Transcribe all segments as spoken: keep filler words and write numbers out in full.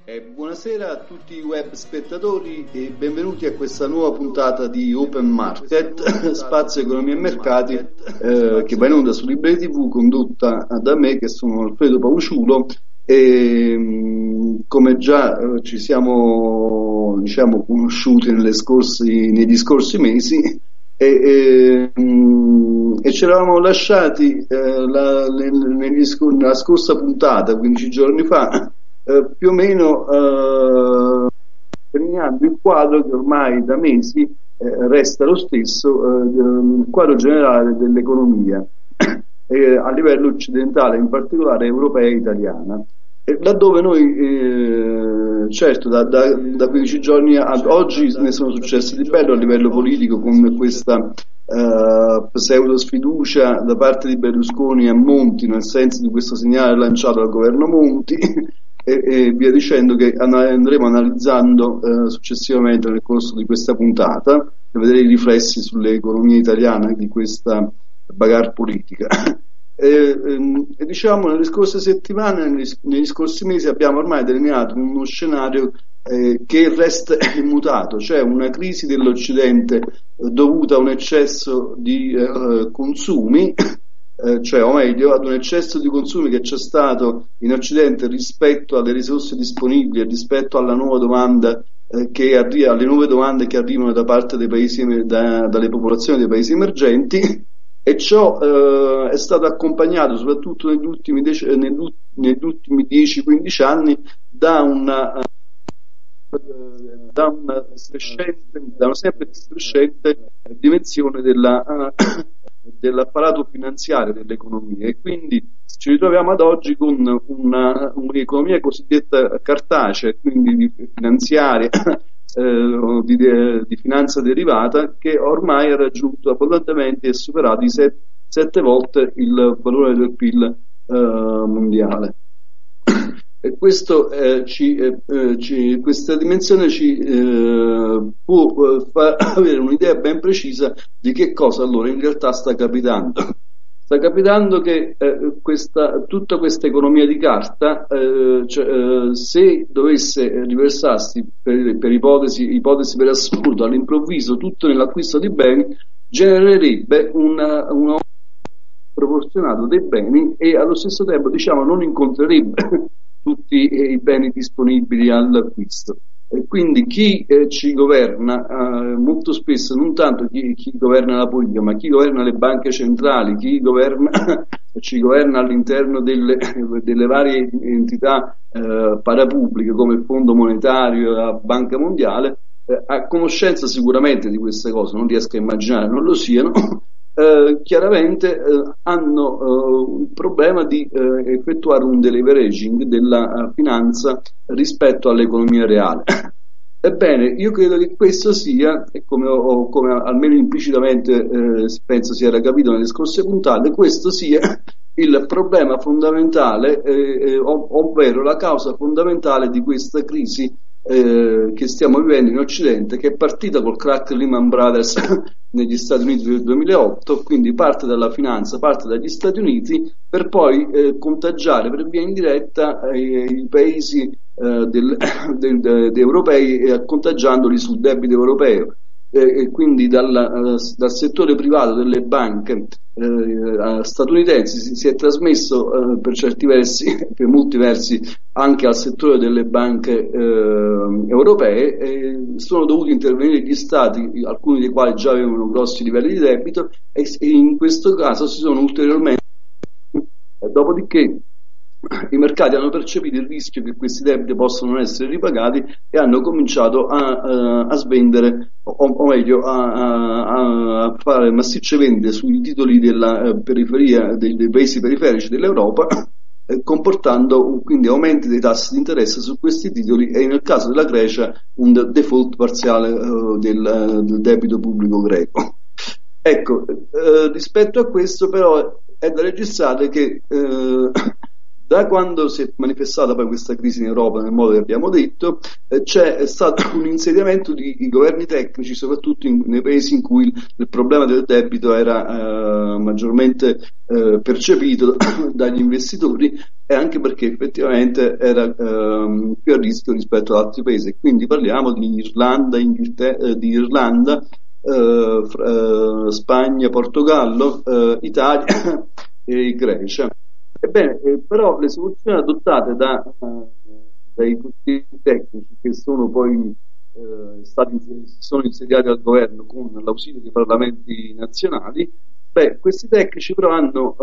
Eh, buonasera a tutti i web spettatori e benvenuti a questa nuova puntata di Open Market, Spazio Economia e Mercati, eh, che va in onda su Liberi tivù, condotta da me, che sono Alfredo Pauciulo, e mh, come già eh, ci siamo diciamo conosciuti nelle scorsi, negli scorsi mesi, e, e, mh, e ci eravamo lasciati eh, la, negli, nella scorsa puntata, quindici giorni fa, Eh, più o meno eh, terminando il quadro che ormai da mesi eh, resta lo stesso, eh, il quadro generale dell'economia eh, a livello occidentale, in particolare europea e italiana, e laddove noi eh, certo da, da, da quindici giorni ad oggi ne sono successi di bello a livello politico, con questa uh, pseudo sfiducia da parte di Berlusconi a Monti, nel senso di questo segnale lanciato dal governo Monti, e, e via dicendo, che andremo analizzando eh, successivamente nel corso di questa puntata, per vedere i riflessi sull'economia italiana di questa bagarre politica. E, e, e diciamo, nelle scorse settimane, negli, negli scorsi mesi abbiamo ormai delineato uno scenario eh, che resta immutato, cioè una crisi dell'Occidente eh, dovuta a un eccesso di eh, consumi, Eh, cioè, o meglio, ad un eccesso di consumi che c'è stato in Occidente rispetto alle risorse disponibili e rispetto alla nuova domanda eh, che arriva, alle nuove domande che arrivano da parte dei paesi, da, dalle popolazioni dei paesi emergenti, e ciò eh, è stato accompagnato soprattutto negli ultimi, dec- negli, negli ultimi dieci quindici anni da una da una crescente, da una sempre crescente dimensione della uh, dell'apparato finanziario dell'economia, e quindi ci ritroviamo ad oggi con una, un'economia cosiddetta cartacea, quindi di finanziaria, eh, di, di finanza derivata, che ormai ha raggiunto abbondantemente e superato i set, sette volte il valore del P I L eh, mondiale. E questo, eh, ci, eh, ci, questa dimensione ci eh, può eh, far avere un'idea ben precisa di che cosa allora in realtà sta capitando. Sta capitando che eh, questa, tutta questa economia di carta, eh, cioè, eh, se dovesse riversarsi per, per ipotesi, ipotesi per assurdo all'improvviso tutto nell'acquisto di beni, genererebbe una, una proporzionato dei beni, e allo stesso tempo, diciamo, non incontrerebbe tutti i beni disponibili all'acquisto. E quindi chi eh, ci governa, eh, molto spesso non tanto chi, chi governa la politica, ma chi governa le banche centrali, chi governa ci governa all'interno delle, delle varie entità eh, parapubbliche come il Fondo Monetario e la Banca Mondiale, eh, ha conoscenza sicuramente di queste cose, non riesco a immaginare non lo siano. Uh, chiaramente uh, hanno uh, il problema di uh, effettuare un deleveraging della uh, finanza rispetto all'economia reale. Ebbene, io credo che questo sia, e come, ho, come almeno implicitamente eh, penso si era capito nelle scorse puntate, questo sia il problema fondamentale, eh, eh, ovvero la causa fondamentale di questa crisi eh, che stiamo vivendo in Occidente, che è partita col crack Lehman Brothers negli Stati Uniti del duemilaotto, quindi parte dalla finanza, parte dagli Stati Uniti, per poi eh, contagiare per via indiretta eh, i paesi eh, del, del, de, de europei, eh, contagiandoli sul debito europeo. Eh, e quindi dal, uh, dal settore privato delle banche eh, statunitensi si, si è trasmesso eh, per certi versi, per molti versi, anche al settore delle banche eh, europee. E sono dovuti intervenire gli stati, alcuni dei quali già avevano grossi livelli di debito, e, e in questo caso si sono ulteriormente, dopodiché i mercati hanno percepito il rischio che questi debiti possano non essere ripagati e hanno cominciato a, a svendere, o, o meglio a, a, a fare massicce vendite sui titoli della periferia, dei, dei paesi periferici dell'Europa, eh, comportando quindi aumenti dei tassi di interesse su questi titoli, e nel caso della Grecia un default parziale eh, del, del debito pubblico greco. Ecco, eh, rispetto a questo però è da registrare che eh, Da quando si è manifestata poi questa crisi in Europa, nel modo che abbiamo detto, eh, c'è stato un insediamento di, di governi tecnici, soprattutto in, nei paesi in cui il, il problema del debito era eh, maggiormente eh, percepito dagli investitori, e anche perché effettivamente era eh, più a rischio rispetto ad altri paesi. Quindi parliamo di Irlanda, Inghilterra, eh, di Irlanda, eh, fra, eh, Spagna, Portogallo, eh, Italia e Grecia. Ebbene, eh, però le soluzioni adottate da, uh, dai consigli tecnici, che sono poi eh, stati, sono insediati al governo con l'ausilio dei parlamenti nazionali, beh, questi tecnici però hanno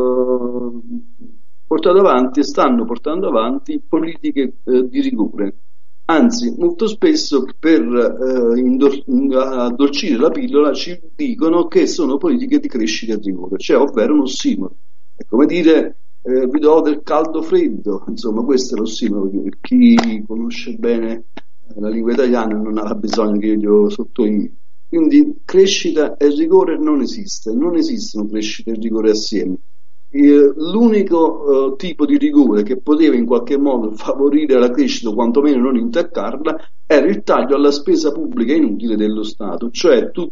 eh, portato avanti e stanno portando avanti politiche eh, di rigore. Anzi, molto spesso per eh, indor- addolcire la pillola ci dicono che sono politiche di crescita e rigore, cioè ovvero un ossimoro. È come dire, eh, vi do del caldo freddo, insomma, questo è l'ossimoro. Chi conosce bene eh, la lingua italiana non ha bisogno che io glielo sottolinei. Quindi crescita e rigore non esiste, non esistono crescita e rigore assieme. Eh, l'unico eh, tipo di rigore che poteva in qualche modo favorire la crescita o quantomeno non intaccarla era il taglio alla spesa pubblica inutile dello Stato, cioè tu,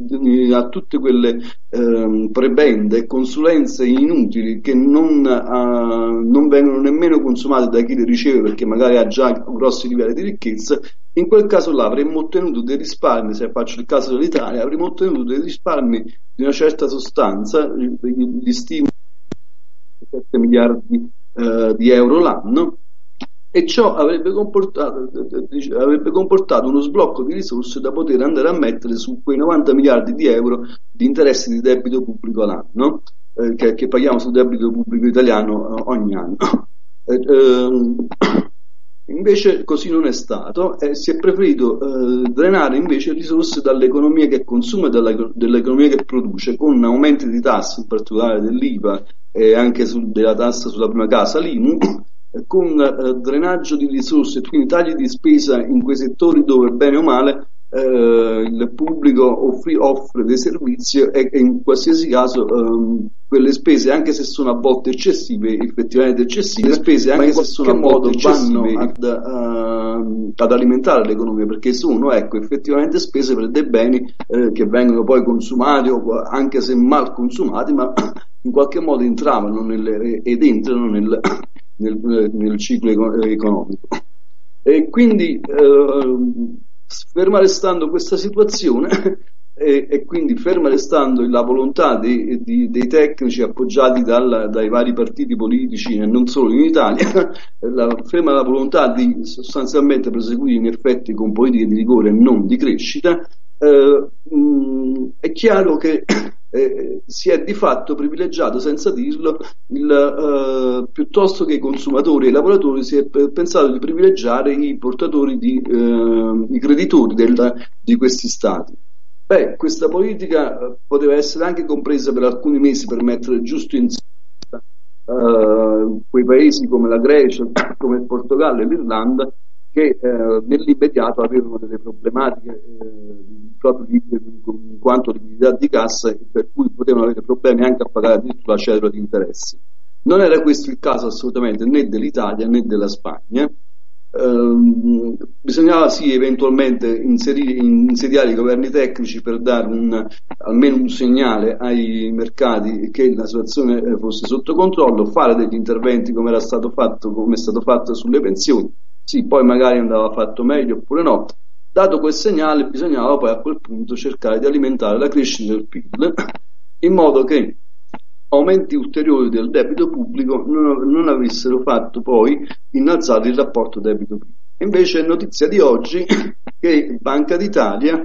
a tutte quelle eh, prebende e consulenze inutili che non, uh, non vengono nemmeno consumate da chi le riceve perché magari ha già grossi livelli di ricchezza. In quel caso là avremmo ottenuto dei risparmi, se faccio il caso dell'Italia, avremmo ottenuto dei risparmi di una certa sostanza, gli stimoli sette miliardi eh, di euro l'anno, e ciò avrebbe comportato, avrebbe comportato uno sblocco di risorse da poter andare a mettere su quei novanta miliardi di euro di interessi di debito pubblico all'anno, eh, che, che paghiamo sul debito pubblico italiano eh, ogni anno. Eh, eh, Invece così non è stato, e si è preferito eh, drenare invece risorse dall'economia che consuma e dalla, dall'economia che produce, con aumenti di tasse, in particolare dell'I V A e anche sul, della tassa sulla prima casa, l'I M U, eh, con eh, drenaggio di risorse, quindi tagli di spesa in quei settori dove bene o male eh, il pubblico offri, offre dei servizi e, e in qualsiasi caso eh, quelle spese, anche se sono a volte eccessive, effettivamente eccessive, le spese anche se sono a modo vanno ad, uh, ad alimentare l'economia, perché sono ecco effettivamente spese per dei beni eh, che vengono poi consumati o anche se mal consumati, ma in qualche modo entravano nel, ed entrano nel, nel, nel ciclo economico. E quindi eh, ferma restando questa situazione e, e quindi ferma restando la volontà dei, di, dei tecnici appoggiati dal, dai vari partiti politici e non solo in Italia, la, ferma la volontà di sostanzialmente proseguire in effetti con politiche di rigore e non di crescita, eh, mh, è chiaro che Eh, si è di fatto privilegiato, senza dirlo, il, eh, piuttosto che i consumatori e i lavoratori, si è p- pensato di privilegiare i portatori di eh, i creditori del, di questi stati. Beh, questa politica eh, poteva essere anche compresa per alcuni mesi per mettere giusto in eh, quei paesi come la Grecia, come il Portogallo e l'Irlanda, che eh, nell'immediato avevano delle problematiche eh, proprio di, in quanto liquidità di cassa, e per cui potevano avere problemi anche a pagare addirittura la cedolare di interessi. Non era questo il caso assolutamente né dell'Italia né della Spagna. Eh, bisognava sì eventualmente inserire, insediare i governi tecnici per dare un, almeno un segnale ai mercati che la situazione fosse sotto controllo, fare degli interventi come era stato fatto, come è stato fatto sulle pensioni. Sì, poi magari andava fatto meglio oppure no. Dato quel segnale, bisognava poi a quel punto cercare di alimentare la crescita del P I L in modo che aumenti ulteriori del debito pubblico non, non avessero fatto poi innalzare il rapporto debito-P I L. Invece è notizia di oggi che Banca d'Italia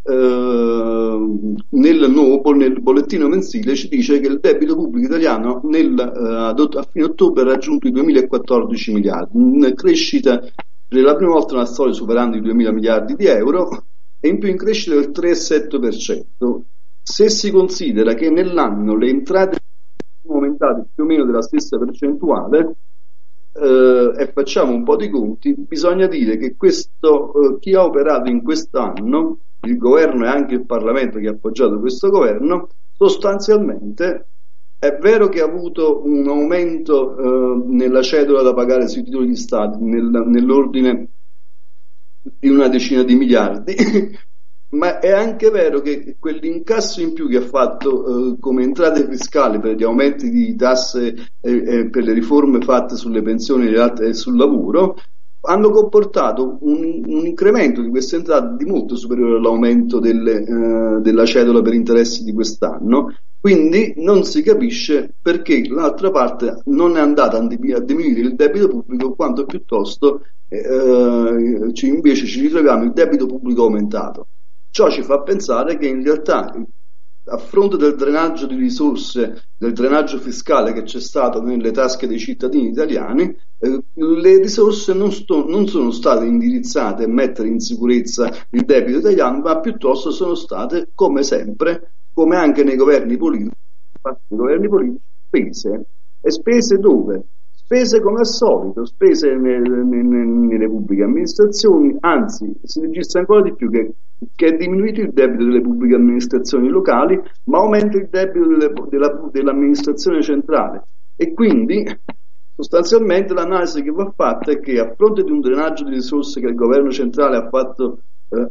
eh, nel nuovo nel bollettino mensile ci dice che il debito pubblico italiano nel, eh, a fine ottobre ha raggiunto i duemilaquattordici miliardi, una crescita per la prima volta nella storia superando i duemila miliardi di euro, e in più in crescita del tre virgola sette per cento. Se si considera che nell'anno le entrate sono aumentate più o meno della stessa percentuale eh, e facciamo un po' di conti, bisogna dire che questo eh, chi ha operato in quest'anno, il governo e anche il Parlamento che ha appoggiato questo governo, sostanzialmente è vero che ha avuto un aumento eh, nella cedola da pagare sui titoli di Stato nel, nell'ordine di una decina di miliardi, ma è anche vero che quell'incasso in più che ha fatto eh, come entrate fiscali per gli aumenti di tasse e eh, eh, per le riforme fatte sulle pensioni e sul lavoro hanno comportato un, un incremento di queste entrate di molto superiore all'aumento delle, eh, della cedola per interessi di quest'anno. Quindi non si capisce perché l'altra parte non è andata a diminuire il debito pubblico, quanto piuttosto eh, ci, invece ci ritroviamo il debito pubblico aumentato. Ciò ci fa pensare che in realtà, a fronte del drenaggio di risorse, del drenaggio fiscale che c'è stato nelle tasche dei cittadini italiani, eh, le risorse non, sto, non sono state indirizzate a mettere in sicurezza il debito italiano, ma piuttosto sono state, come sempre, come anche nei governi politici, nei governi politici spese. E spese dove? Spese come al solito, spese nelle, nelle, nelle pubbliche amministrazioni, anzi si registra ancora di più che, che è diminuito il debito delle pubbliche amministrazioni locali, ma aumenta il debito delle, della, dell'amministrazione centrale. E quindi sostanzialmente l'analisi che va fatta è che a fronte di un drenaggio di risorse che il governo centrale ha fatto eh,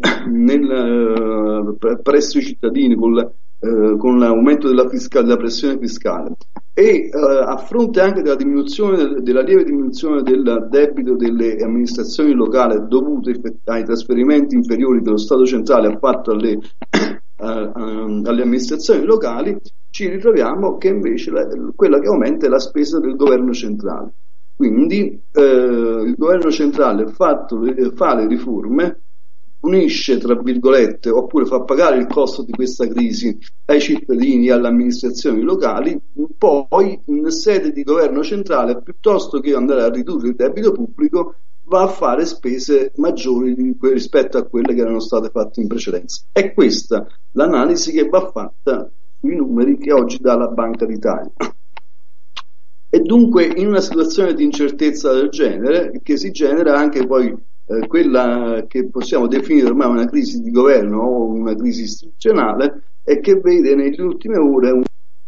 nel, eh, presso i cittadini con la, eh, con l'aumento della, fiscale, della pressione fiscale, e eh, a fronte anche della diminuzione, della lieve diminuzione del debito delle amministrazioni locali dovute ai trasferimenti inferiori che lo Stato centrale ha fatto alle, uh, um, alle amministrazioni locali, ci ritroviamo che invece la, quella che aumenta è la spesa del governo centrale. Quindi eh, il governo centrale fatto, fa le riforme, punisce, tra virgolette, oppure fa pagare il costo di questa crisi ai cittadini e alle amministrazioni locali, poi in sede di governo centrale, piuttosto che andare a ridurre il debito pubblico, va a fare spese maggiori rispetto a quelle che erano state fatte in precedenza. È questa l'analisi che va fatta sui numeri che oggi dà la Banca d'Italia. E dunque in una situazione di incertezza del genere, che si genera anche poi Eh, quella che possiamo definire ormai una crisi di governo o una crisi istituzionale, e che vede nelle ultime ore un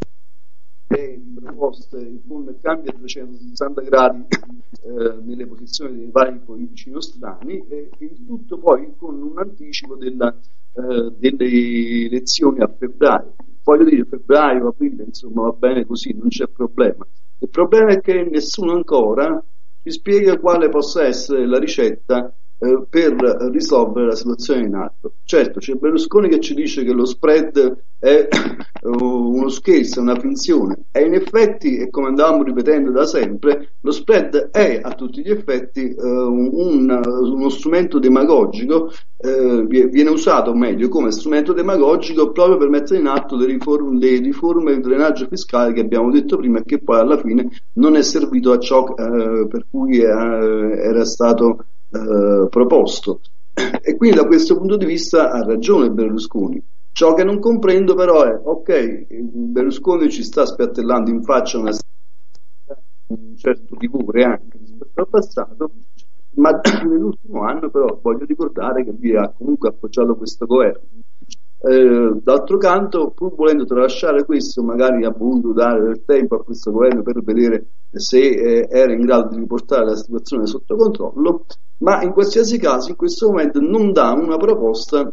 proposte con cambi a trecentosessanta gradi eh, nelle posizioni dei vari politici nostrani, e il tutto poi con un anticipo della, eh, delle elezioni a febbraio. Voglio dire, febbraio, aprile, insomma, va bene così, non c'è problema. Il problema è che nessuno ancora ci spiega quale possa essere la ricetta eh, per risolvere la situazione in atto. Certo, c'è Berlusconi che ci dice che lo spread è uno scherzo, è una finzione, e in effetti, e come andavamo ripetendo da sempre, lo spread è a tutti gli effetti eh, un, uno strumento demagogico, eh, viene usato meglio come strumento demagogico proprio per mettere in atto le riforme, le riforme del drenaggio fiscale che abbiamo detto prima, e che poi alla fine non è servito a ciò eh, per cui eh, era stato eh, proposto. E quindi da questo punto di vista ha ragione Berlusconi. Ciò che non comprendo però è, ok, Berlusconi ci sta spiattellando in faccia una, un certo rigore anche rispetto al passato, ma nell'ultimo anno però voglio ricordare che lui ha comunque appoggiato questo governo. Eh, d'altro canto, pur volendo tralasciare questo, magari ha voluto dare del tempo a questo governo per vedere se eh, era in grado di riportare la situazione sotto controllo, ma in qualsiasi caso in questo momento non dà una proposta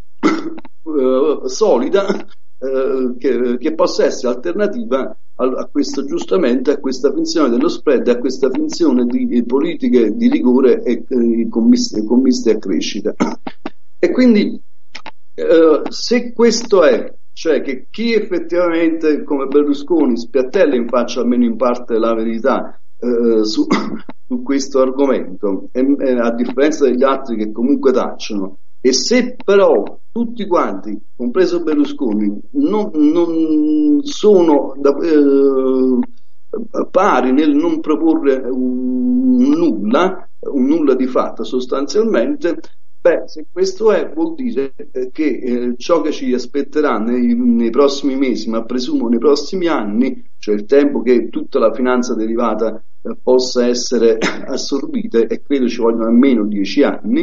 Uh, solida uh, che, che possa essere alternativa a, a questo, giustamente a questa finzione dello spread, a questa finzione di, di politiche di rigore e eh, commiste, commiste a crescita. E quindi uh, se questo è, cioè che chi effettivamente come Berlusconi spiattella in faccia almeno in parte la verità uh, su, su questo argomento, e, e a differenza degli altri che comunque tacciono, e se però tutti quanti, compreso Berlusconi, non, non sono da, eh, pari nel non proporre un, un nulla, un nulla di fatto sostanzialmente, beh, se questo è, vuol dire che eh, ciò che ci aspetterà nei, nei prossimi mesi, ma presumo nei prossimi anni, cioè il tempo che tutta la finanza derivata eh, possa essere assorbita, e credo ci vogliono almeno dieci anni,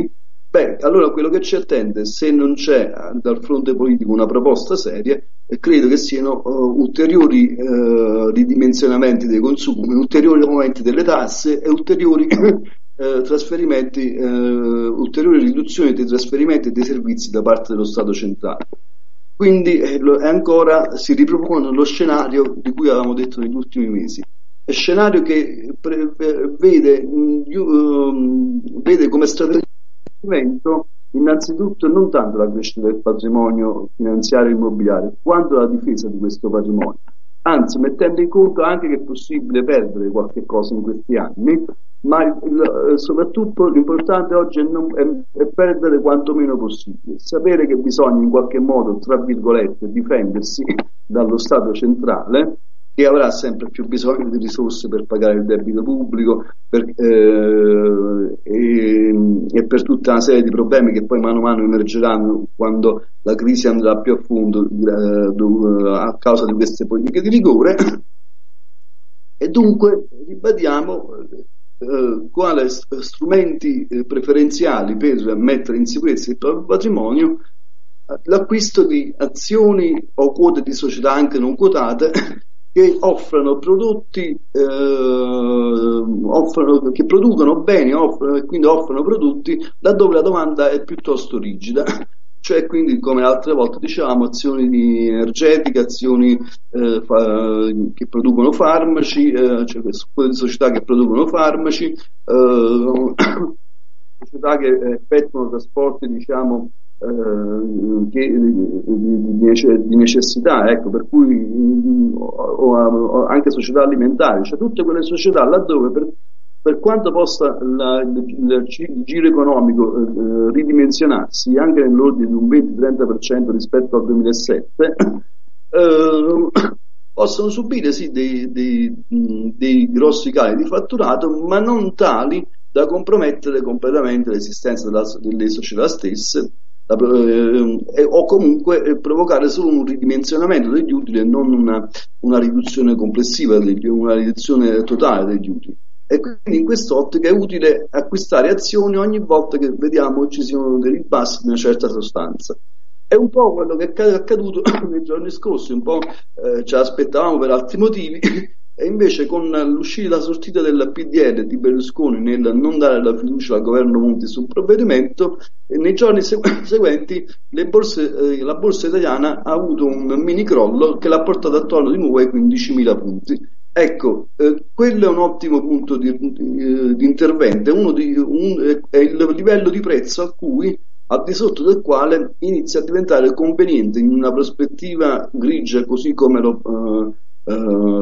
Beh, allora quello che ci attende, se non c'è eh, dal fronte politico una proposta seria, eh, credo che siano eh, ulteriori eh, ridimensionamenti dei consumi, ulteriori aumenti delle tasse e ulteriori eh, trasferimenti, eh, ulteriori riduzioni dei trasferimenti e dei servizi da parte dello Stato centrale. Quindi eh, lo- e ancora si ripropone lo scenario di cui avevamo detto negli ultimi mesi. È scenario che pre- eh, vede, mh, io, ehm, vede come strategia di investimento innanzitutto non tanto la crescita del patrimonio finanziario e immobiliare, quanto la difesa di questo patrimonio. Anzi, mettendo in conto anche che è possibile perdere qualche cosa in questi anni, ma il- il- soprattutto l'importante oggi è, non- è- è perdere quanto meno possibile, sapere che bisogna in qualche modo, tra virgolette, difendersi dallo Stato centrale, che avrà sempre più bisogno di risorse per pagare il debito pubblico per, eh, e, e per tutta una serie di problemi che poi mano a mano emergeranno quando la crisi andrà più a fondo eh, dov- a causa di queste politiche di rigore. E dunque ribadiamo eh, quali strumenti eh, preferenziali per mettere in sicurezza il proprio patrimonio, eh, l'acquisto di azioni o quote di società anche non quotate che offrano prodotti, eh, offrono, che producono beni offrono, e quindi offrono prodotti laddove la domanda è piuttosto rigida. Cioè, quindi, come altre volte dicevamo, azioni di energetica, azioni eh, fa- che producono farmaci, eh, cioè quelle società che producono farmaci, eh, società che effettuano trasporti, diciamo, eh, che, di, di- di necessità, ecco, per cui mm, o, o anche società alimentari, cioè tutte quelle società laddove per per quanto possa la- il, il- il giro economico eh, ridimensionarsi anche nell'ordine di un venti-trenta per cento rispetto al duemilasette, eh, possono subire sì dei, dei, mh, dei grossi cali di fatturato, ma non tali da compromettere completamente l'esistenza della- delle società stesse, la- eh, e- o comunque eh, provocare solo un ridimensionamento degli utili e non una, una riduzione complessiva, degli, una riduzione totale degli utili. E quindi in quest'ottica è utile acquistare azioni ogni volta che vediamo che ci siano dei ribassi di una certa sostanza. È un po' quello che è accaduto nei giorni scorsi, un po' eh, ci aspettavamo per altri motivi, e invece con l'uscita la sortita del P D L di Berlusconi nel non dare la fiducia al governo Monti sul provvedimento, eh, nei giorni segu- seguenti le borse, eh, la borsa italiana ha avuto un mini crollo che l'ha portato attorno di nuovo ai quindicimila punti. Ecco, eh, quello è un ottimo punto di, di- di intervento, è, uno di, un- è il livello di prezzo a cui, al di sotto del quale inizia a diventare conveniente in una prospettiva grigia, così come l'ho, eh,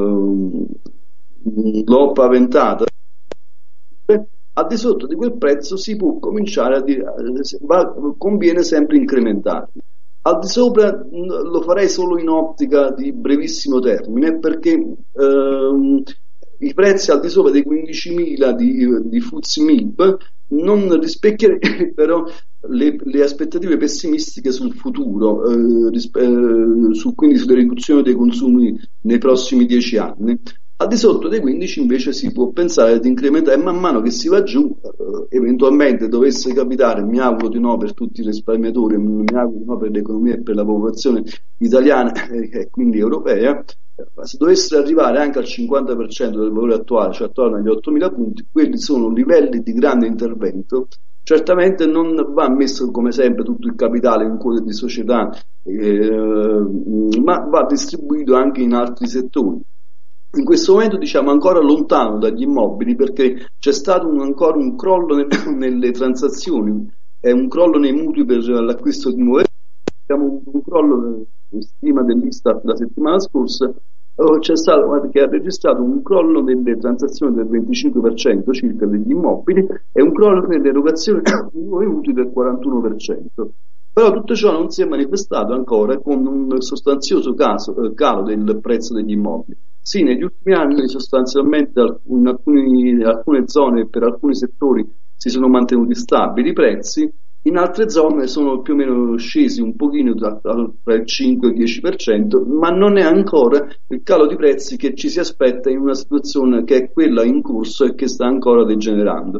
eh, l'ho paventata. Al di sotto di quel prezzo si può cominciare a dire, va- conviene sempre incrementarli. Al di sopra mh, lo farei solo in ottica di brevissimo termine, perché ehm, i prezzi al di sopra dei quindicimila di, di F T S E M I B non rispecchierebbero le, le aspettative pessimistiche sul futuro, eh, rispe- eh, su, quindi sulle riduzioni dei consumi nei prossimi dieci anni. Al di sotto dei quindici invece si può pensare di incrementare, e man mano che si va giù, eh, eventualmente dovesse capitare, mi auguro di no per tutti i risparmiatori, mi auguro di no per l'economia e per la popolazione italiana eh, e quindi europea, eh, se dovesse arrivare anche al cinquanta per cento del valore attuale, cioè attorno agli ottomila punti, quelli sono livelli di grande intervento. Certamente non va messo come sempre tutto il capitale in quote di società, eh, ma va distribuito anche in altri settori. In questo momento diciamo ancora lontano dagli immobili, perché c'è stato un, ancora un crollo nel- nelle transazioni, è un crollo nei mutui per l'acquisto di nuove, abbiamo avuto un crollo, eh, stima dell'Istat la settimana scorsa, eh, c'è stato, guarda, che ha registrato un crollo nelle transazioni del venticinque per cento circa degli immobili e un crollo nelle erogazioni di nuovi mutui del quarantuno per cento. Però tutto ciò non si è manifestato ancora con un sostanzioso caso, eh, calo del prezzo degli immobili. Sì, negli ultimi anni sostanzialmente in alcuni, in alcune zone e per alcuni settori si sono mantenuti stabili i prezzi, in altre zone sono più o meno scesi un pochino tra, tra il cinque e il dieci per cento, ma non è ancora il calo di prezzi che ci si aspetta in una situazione che è quella in corso e che sta ancora degenerando.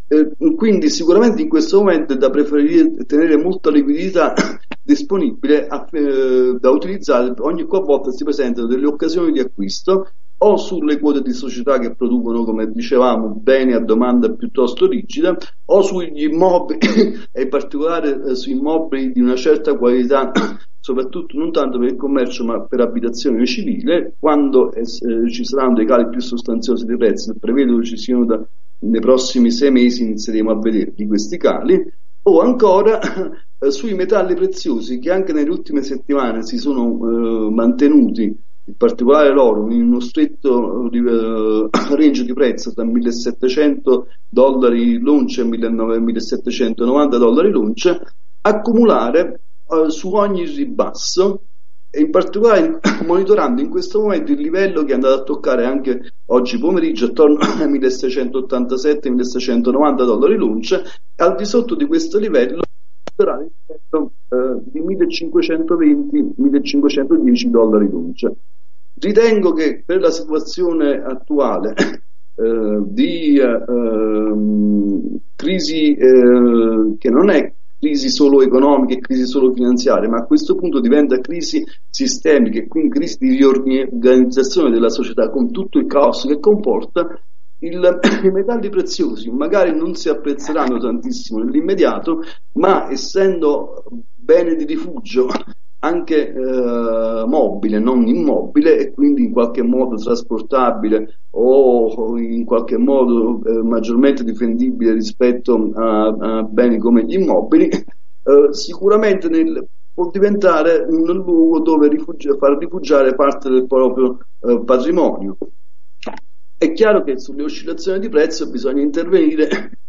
Eh, quindi sicuramente in questo momento è da preferire tenere molta liquidità disponibile a- eh, da utilizzare ogni qualvolta si presentano delle occasioni di acquisto o sulle quote di società che producono, come dicevamo, beni a domanda piuttosto rigida, o sugli immobili e in particolare eh, su immobili di una certa qualità, soprattutto non tanto per il commercio ma per abitazione civile, quando eh, eh, ci saranno dei cali più sostanziosi dei prezzi, prevedo che ci siano da, nei prossimi sei mesi inizieremo a vedere di questi cali, o ancora eh, sui metalli preziosi che anche nelle ultime settimane si sono eh, mantenuti, in particolare l'oro, in uno stretto eh, range di prezzo tra millesettecento dollari l'uncia e millesettecentonovanta dollari l'uncia, accumulare eh, su ogni ribasso e in particolare monitorando in questo momento il livello che è andato a toccare anche oggi pomeriggio attorno ai milleseicentottantasette milleseicentonovanta dollari l'uncia, e al di sotto di questo livello sarà il livello eh, di millecinquecentoventi millecinquecentodieci dollari l'uncia. Ritengo che per la situazione attuale eh, di eh, crisi eh, che non è crisi solo economiche, crisi solo finanziarie, ma a questo punto diventa crisi sistemiche, quindi crisi di riorganizzazione della società con tutto il caos che comporta, il, i metalli preziosi magari non si apprezzeranno tantissimo nell'immediato, ma essendo bene di rifugio anche eh, mobile, non immobile, e quindi in qualche modo trasportabile o in qualche modo eh, maggiormente difendibile rispetto a, a beni come gli immobili, eh, sicuramente nel, può diventare un luogo dove rifugi- far rifugiare parte del proprio eh, patrimonio. È chiaro che sulle oscillazioni di prezzo bisogna intervenire,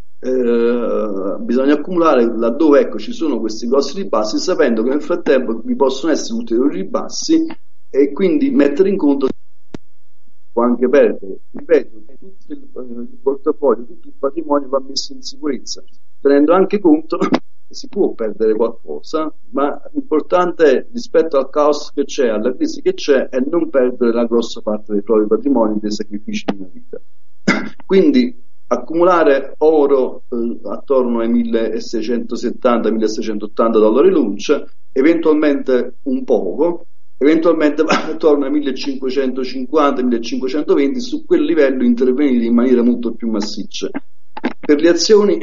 eh, bisogna accumulare laddove ecco, ci sono questi grossi ribassi, sapendo che nel frattempo vi possono essere ulteriori ribassi e quindi mettere in conto che può anche perdere. Ripeto, tutto il, il portafoglio, tutto il patrimonio va messo in sicurezza, tenendo anche conto che si può perdere qualcosa, ma l'importante è, rispetto al caos che c'è, alla crisi che c'è, è non perdere la grossa parte dei propri patrimoni, dei sacrifici di una vita. Quindi accumulare oro eh, attorno ai milleseicentosettanta milleseicentottanta dollari l'uncia, eventualmente un poco, eventualmente attorno ai millecinquecentocinquanta millecinquecentoventi, su quel livello intervenire in maniera molto più massiccia. Per le azioni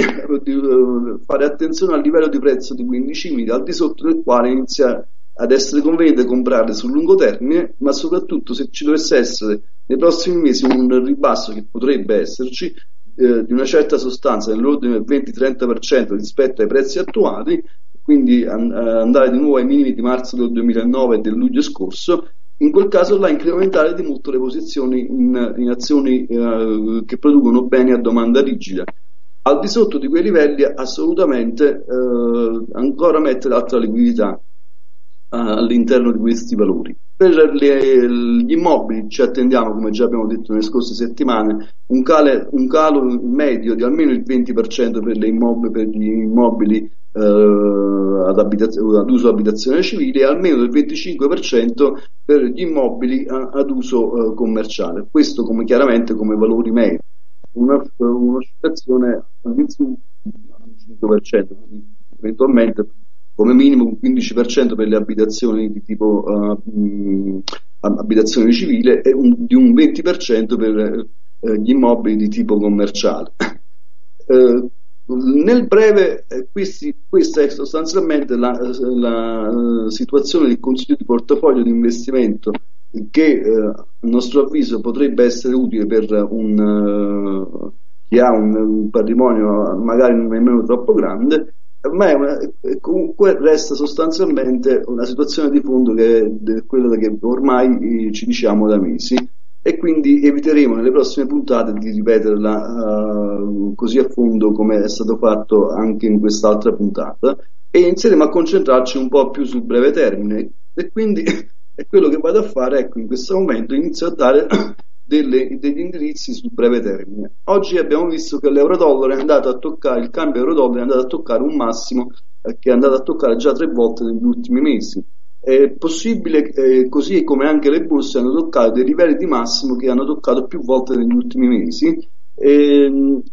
fare attenzione al livello di prezzo di quindicimila, al di sotto del quale inizia ad essere conveniente comprarle sul lungo termine, ma soprattutto se ci dovesse essere nei prossimi mesi un ribasso, che potrebbe esserci, eh, di una certa sostanza nell'ordine del venti trenta per cento rispetto ai prezzi attuali, quindi an- andare di nuovo ai minimi di marzo del duemilanove e del luglio scorso, in quel caso là incrementare di molto le posizioni in, in azioni eh, che producono beni a domanda rigida. Al di sotto di quei livelli assolutamente eh, ancora mettere altra liquidità eh, all'interno di questi valori. Per le, gli immobili ci attendiamo, come già abbiamo detto nelle scorse settimane, un, cale, un calo medio di almeno il venti per cento per, le immobili, per gli immobili eh, ad, abitaz- ad uso abitazione civile e almeno del venticinque per cento per gli immobili a, ad uso eh, commerciale. Questo come, chiaramente come valori medi. Una, un'oscillazione all'insù del cinque per cento, eventualmente come minimo un quindici per cento per le abitazioni di tipo uh, mh, abitazione civile e un, di un venti per cento per uh, gli immobili di tipo commerciale. Uh, nel breve eh, questi, questa è sostanzialmente la, la uh, situazione del consiglio di portafoglio di investimento che eh, a nostro avviso potrebbe essere utile per un, uh, chi ha un, un patrimonio magari nemmeno troppo grande, ma è una, comunque resta sostanzialmente una situazione di fondo che è quella che ormai eh, ci diciamo da mesi, e quindi eviteremo nelle prossime puntate di ripeterla uh, così a fondo come è stato fatto anche in quest'altra puntata, e inizieremo a concentrarci un po' più sul breve termine, e quindi è quello che vado a fare. Ecco, in questo momento inizio a dare delle, degli indirizzi sul breve termine. Oggi abbiamo visto che l'euro-dollaro è andato a toccare, il cambio euro-dollaro è andato a toccare un massimo eh, che è andato a toccare già tre volte negli ultimi mesi. È possibile, eh, così come anche le borse hanno toccato dei livelli di massimo che hanno toccato più volte negli ultimi mesi. E,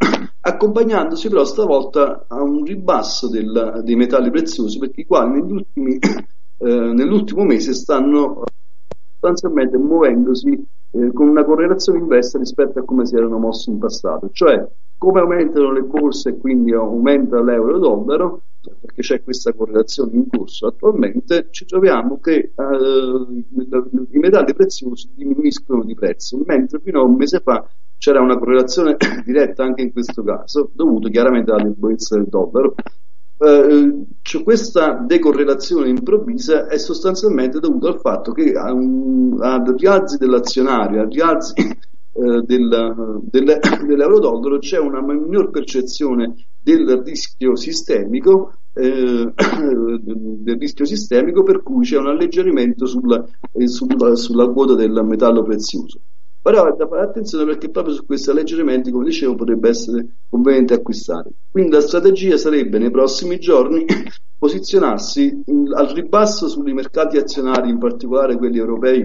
accompagnandosi però stavolta a un ribasso del, dei metalli preziosi, perché i quali negli ultimi, eh, nell'ultimo mese stanno sostanzialmente muovendosi eh, con una correlazione inversa rispetto a come si erano mossi in passato, cioè come aumentano le borse e quindi aumenta l'euro-dollaro, perché c'è questa correlazione in corso attualmente, ci troviamo che eh, i metalli preziosi diminuiscono di prezzo, mentre fino a un mese fa c'era una correlazione diretta anche in questo caso, dovuto chiaramente alla debolezza del dollaro. Uh, cioè questa decorrelazione improvvisa è sostanzialmente dovuta al fatto che a, un, a rialzi dell'azionario, a rialzi uh, del, del, dell'euro-dollaro c'è una minor percezione del rischio sistemico, eh, del rischio sistemico, per cui c'è un alleggerimento sulla, eh, sulla, sulla quota del metallo prezioso. Però da fare attenzione, perché proprio su questi alleggerimenti, come dicevo, potrebbe essere conveniente acquistare. Quindi la strategia sarebbe nei prossimi giorni posizionarsi in, al ribasso sui mercati azionari, in particolare quelli europei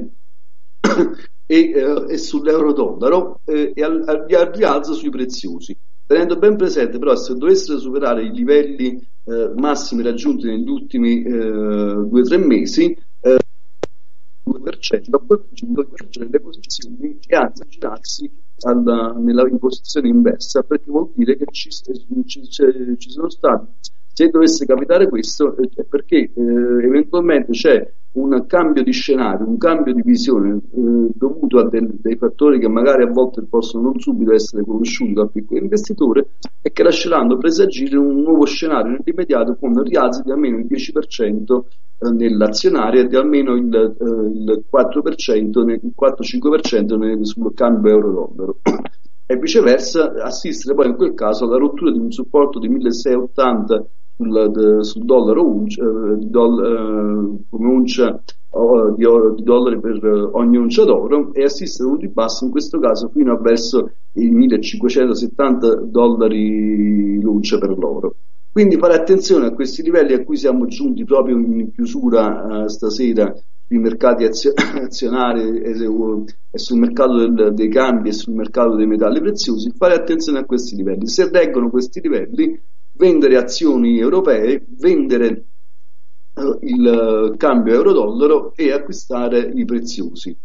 e, eh, e sull'euro-dollaro, eh, e al, al, al rialzo sui preziosi, tenendo ben presente però, se dovessero superare i livelli eh, massimi raggiunti negli ultimi eh, due o tre mesi, eh, due per cento, a quel punto le posizioni e anzi girarsi alla, nella, in posizione inversa, perché vuol dire che ci, ci, ci sono stati, se dovesse capitare questo, è perché eh, eventualmente c'è un cambio di scenario, un cambio di visione eh, dovuto a del, dei fattori che magari a volte possono non subito essere conosciuti dal piccolo investitore e che lasceranno presagire un nuovo scenario nell'immediato con rialzi di almeno il dieci per cento eh, nell'azionario e di almeno il, eh, il quattro per cento, il quattro cinque per cento nel, sul cambio euro-dollaro. E viceversa assistere poi in quel caso alla rottura di un supporto di milleseicentoottanta sul, de, sul dollaro uncia, eh, doll, eh, come uncia oh, di, di dollari per ogni uncia d'oro, e assistere a un ribasso in questo caso fino a verso i millecinquecentosettanta dollari l'uncia per l'oro. Quindi fare attenzione a questi livelli a cui siamo giunti proprio in chiusura uh, stasera sui mercati azio- azionari e, e sul mercato del, dei cambi e sul mercato dei metalli preziosi. Fare attenzione a questi livelli. Se reggono questi livelli, vendere azioni europee, vendere uh, il uh, cambio euro-dollaro e acquistare i preziosi.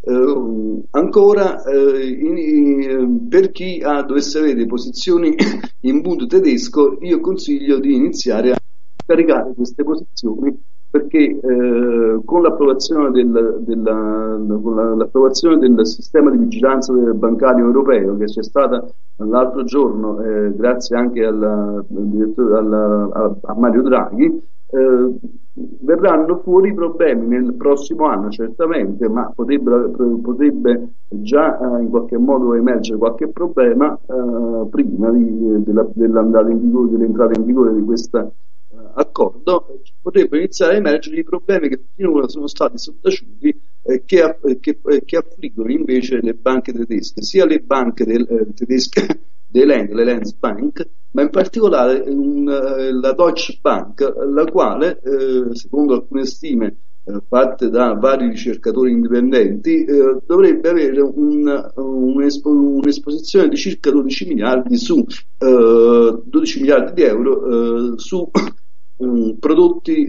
Uh, ancora uh, in, in, per chi ha, dovesse avere posizioni in Bund tedesco, io consiglio di iniziare a caricare queste posizioni, perché eh, con l'approvazione del, della, con la, l'approvazione del sistema di vigilanza bancario europeo che c'è stata l'altro giorno, eh, grazie anche alla, alla, a, a Mario Draghi, eh, verranno fuori problemi nel prossimo anno certamente, ma potrebbe, potrebbe già eh, in qualche modo emergere qualche problema eh, prima di, della, dell'andata in vigore, dell'entrata in vigore di questa accordo. Potrebbero iniziare a emergere i problemi che finora sono stati sottaciuti eh, che, che, che affliggono invece le banche tedesche, sia le banche del, eh, tedesche dei Land, le Landsbank, ma in particolare un, eh, la Deutsche Bank, la quale eh, secondo alcune stime eh, fatte da vari ricercatori indipendenti eh, dovrebbe avere un, un'espo, un'esposizione di circa dodici miliardi su eh, dodici miliardi di euro eh, su Um, prodotti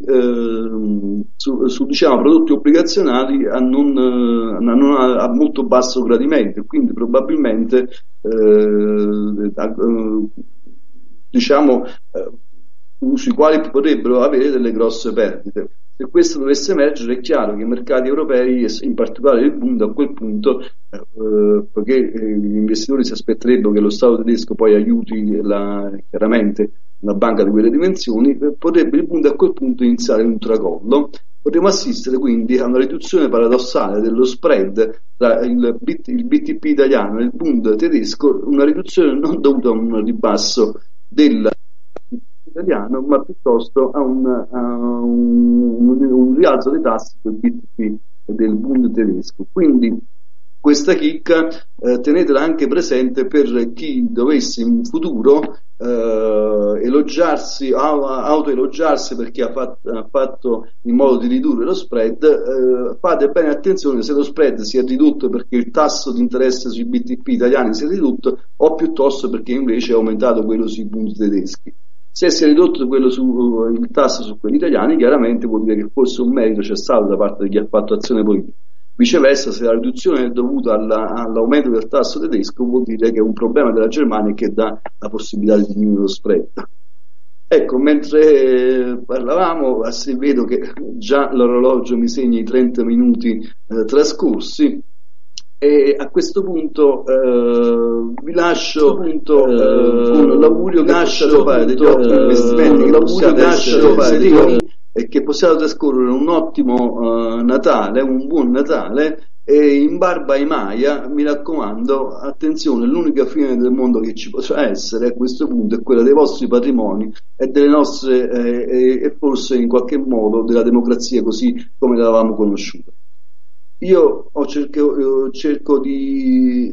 eh, su, su diciamo prodotti obbligazionali a, non, a, non a, a molto basso gradimento, quindi probabilmente eh, a, eh, diciamo eh, sui quali potrebbero avere delle grosse perdite. Se questo dovesse emergere, è chiaro che i mercati europei, in particolare il Bund, a quel punto, eh, perché eh, gli investitori si aspetterebbero che lo Stato tedesco poi aiuti la, chiaramente una banca di quelle dimensioni, eh, potrebbe il Bund a quel punto iniziare un tracollo. Potremmo assistere quindi a una riduzione paradossale dello spread tra il, B T, il B T P italiano e il Bund tedesco, una riduzione non dovuta a un ribasso del italiano, ma piuttosto a un, a un, un rialzo dei tassi del B T P e del Bund tedesco. Quindi questa chicca eh, tenetela anche presente per chi dovesse in futuro eh, elogiarsi, autoelogiarsi perché ha fatto, ha fatto in modo di ridurre lo spread. Eh, fate bene attenzione se lo spread si è ridotto perché il tasso di interesse sui B T P italiani si è ridotto o piuttosto perché invece è aumentato quello sui Bund tedeschi. Se si è ridotto quello su, uh, il tasso su quelli italiani, chiaramente vuol dire che forse un merito c'è stato da parte di chi ha fatto azione politica. Viceversa, se la riduzione è dovuta alla, all'aumento del tasso tedesco, vuol dire che è un problema della Germania che dà la possibilità di diminuire lo spread. Ecco, mentre parlavamo, vedo che già l'orologio mi segna i trenta minuti eh, trascorsi. E a questo punto eh, vi lascio punto, eh, con l'augurio che possiate fare degli ottimi eh, investimenti, che possiate essere fare e che possiate trascorrere un ottimo uh, Natale, un buon Natale, e in barba ai Maya, mi raccomando, attenzione, l'unica fine del mondo che ci possa essere a questo punto è quella dei vostri patrimoni e delle nostre eh, e forse in qualche modo della democrazia così come l'avevamo conosciuta. Io ho cerco, cerco di,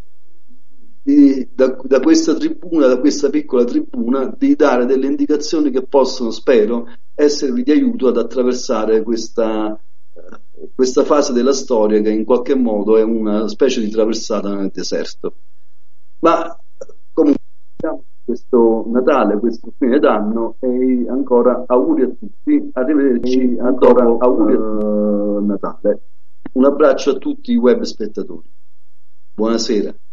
di da, da questa tribuna, da questa piccola tribuna, di dare delle indicazioni che possono, spero, esservi di aiuto ad attraversare questa, questa fase della storia che in qualche modo è una specie di traversata nel deserto. Ma comunque questo Natale, questo fine d'anno, e ancora auguri a tutti, arrivederci, ancora auguri a tutti, Natale. Un abbraccio a tutti i web spettatori. Buonasera.